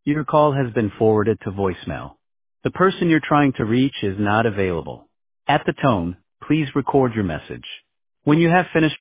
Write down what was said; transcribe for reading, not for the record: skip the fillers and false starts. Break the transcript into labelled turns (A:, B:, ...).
A: Your call has been forwarded to voicemail. The person you're trying to reach is not available. At the tone, please record your message. When you have finished